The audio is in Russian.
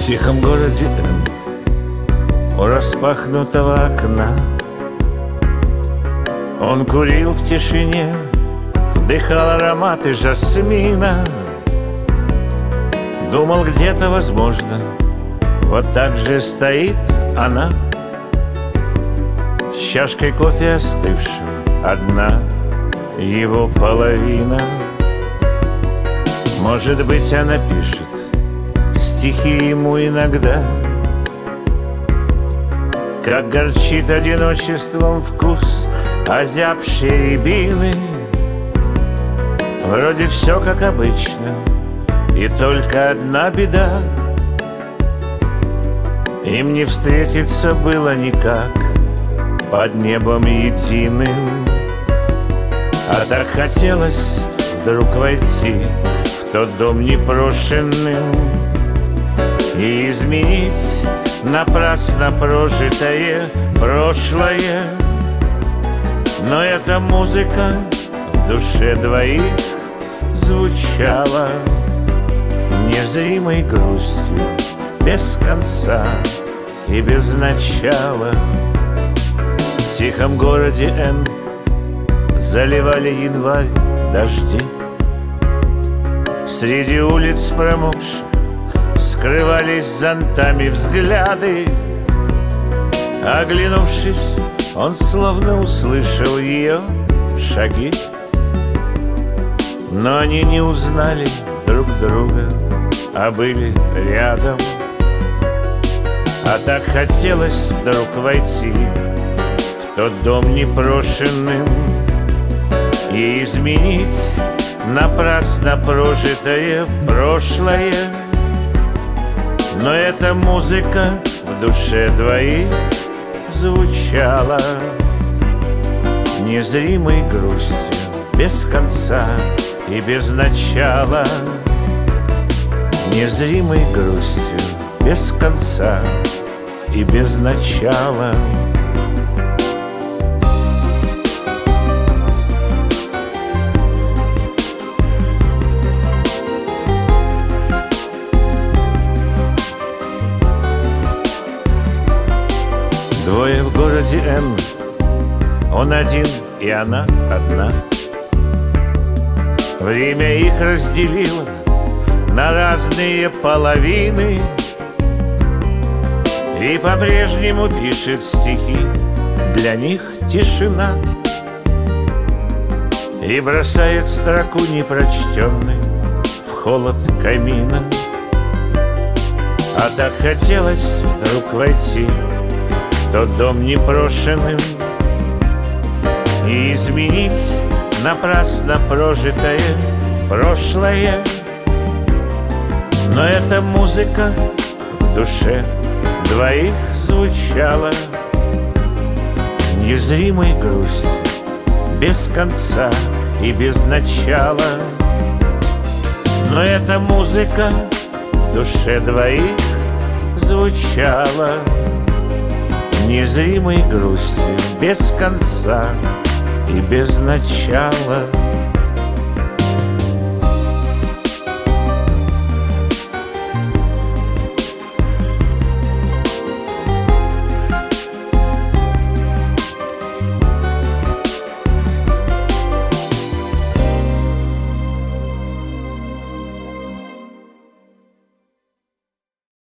В тихом городе у распахнутого окна он курил в тишине, вдыхал ароматы жасмина. Думал, где-то, возможно, вот так же стоит она, с чашкой кофе остывшим, одна его половина. Может быть, она пишет стихи ему иногда, как горчит одиночеством вкус озябшей рябины. Вроде все как обычно, и только одна беда: им не встретиться было никак под небом единым. А так хотелось вдруг войти в тот дом непрошенным и изменить напрасно прожитое прошлое. Но эта музыка в душе двоих звучала незримой грустью, без конца и без начала. В тихом городе Н заливали январь дожди. Среди улиц промокших скрывались зонтами взгляды. Оглянувшись, он словно услышал ее шаги, но они не узнали друг друга, а были рядом. А так хотелось вдруг войти в тот дом непрошенным и изменить напрасно прожитое прошлое. Но эта музыка в душе двоих звучала незримой грустью, без конца и без начала. Незримой грустью, без конца и без начала. Двое в городе Н, он один и она одна. Время их разделило на разные половины, и по-прежнему пишет стихи, для них тишина, и бросает строку непрочтенной в холод камина. А так хотелось вдруг войти в тот дом непрошенным и изменить напрасно прожитое прошлое. Но эта музыка в душе двоих звучала незримой грустью, без конца и без начала. Но эта музыка в душе двоих звучала незримой грустью, без конца и без начала.